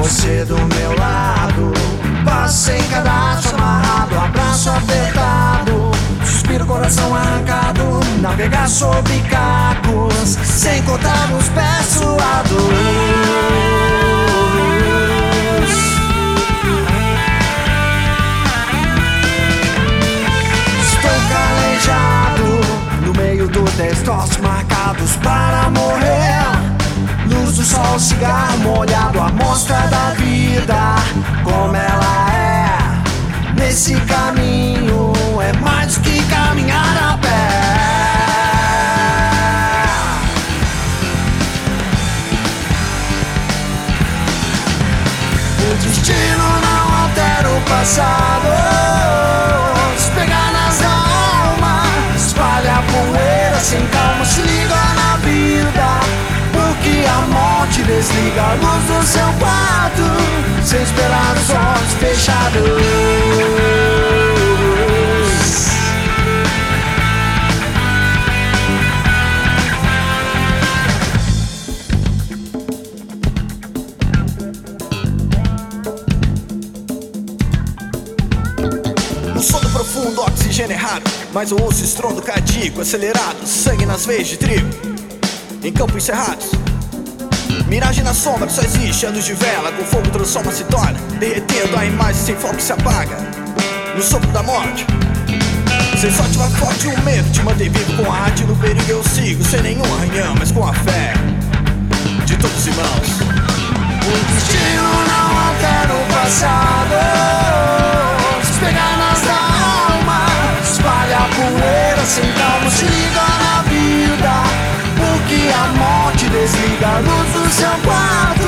você do meu lado. Passo em cadastro amarrado, abraço apertado, suspiro, coração arrancado, navegar sobre cacos, sem contar os pés suados. Estou calejado no meio do destroços marcados para morrer. Luz do sol, cigarro molhado, a mostra da vida como ela é. Nesse caminho é mais do que caminhar a pé. O destino não altera o passado. Se pegar nas almas, espalha a poeira sem calma, se liga na vida. Porque a morte desliga a luz do seu quarto, sem esperar os olhos fechados. No sono profundo, oxigênio errado, mas eu ouço estrondo cardíaco acelerado, sangue nas veias de trigo. Em campos cerrados, miragem na sombra, só existe a luz de vela. Com fogo transforma, se torna, derretendo a imagem sem foco se apaga. No sopro da morte, sem sorte vai forte o medo. Te mantém vivo com a arte, no perigo eu sigo, sem nenhum arranhão, mas com a fé de todos os irmãos. O destino não altera o passado. Se pegar nas almas, espalha a poeira sem calma, se liga na vida. Porque a morte desliga a luz do seu quarto,